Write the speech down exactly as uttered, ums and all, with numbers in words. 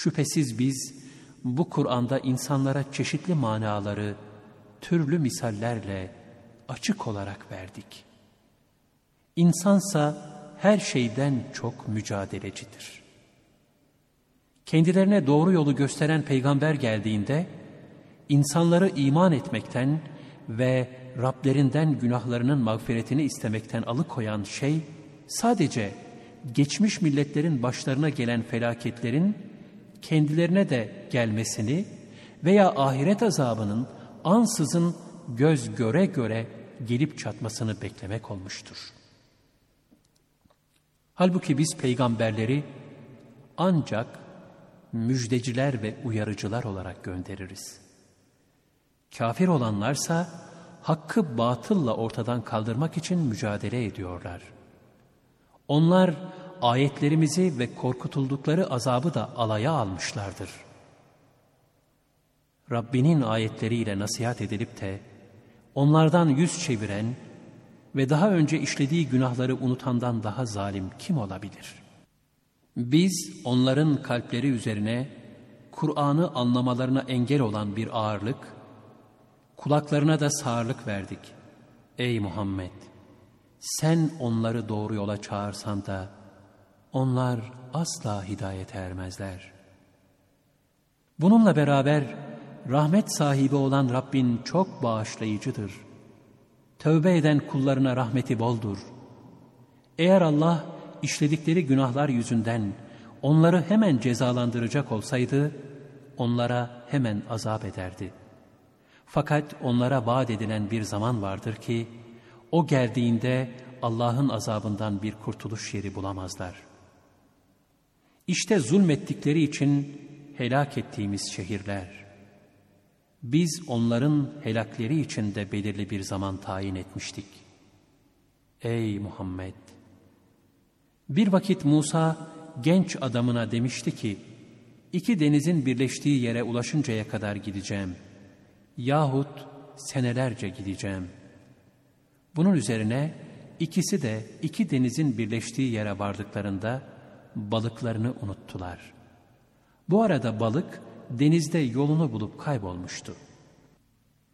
Şüphesiz biz bu Kur'an'da insanlara çeşitli manaları türlü misallerle açık olarak verdik. İnsansa her şeyden çok mücadelecidir. Kendilerine doğru yolu gösteren peygamber geldiğinde insanları iman etmekten ve Rablerinden günahlarının mağfiretini istemekten alıkoyan şey sadece geçmiş milletlerin başlarına gelen felaketlerin kendilerine de gelmesini veya ahiret azabının ansızın göz göre göre gelip çatmasını beklemek olmuştur. Halbuki biz peygamberleri ancak müjdeciler ve uyarıcılar olarak göndeririz. Kafir olanlarsa hakkı batılla ortadan kaldırmak için mücadele ediyorlar. Onlar ayetlerimizi ve korkutuldukları azabı da alaya almışlardır. Rabbinin ayetleriyle nasihat edilip de onlardan yüz çeviren ve daha önce işlediği günahları unutandan daha zalim kim olabilir? Biz onların kalpleri üzerine Kur'an'ı anlamalarına engel olan bir ağırlık, kulaklarına da sağırlık verdik. Ey Muhammed! Sen onları doğru yola çağırsan da onlar asla hidayete ermezler. Bununla beraber rahmet sahibi olan Rabbin çok bağışlayıcıdır. Tövbe eden kullarına rahmeti boldur. Eğer Allah işledikleri günahlar yüzünden onları hemen cezalandıracak olsaydı, onlara hemen azap ederdi. Fakat onlara vaat edilen bir zaman vardır ki, o geldiğinde Allah'ın azabından bir kurtuluş yeri bulamazlar. İşte zulmettikleri için helak ettiğimiz şehirler. Biz onların helakleri için de belirli bir zaman tayin etmiştik. Ey Muhammed! Bir vakit Musa genç adamına demişti ki, iki denizin birleştiği yere ulaşıncaya kadar gideceğim. Yahut senelerce gideceğim. Bunun üzerine ikisi de iki denizin birleştiği yere vardıklarında balıklarını unuttular. Bu arada balık denizde yolunu bulup kaybolmuştu.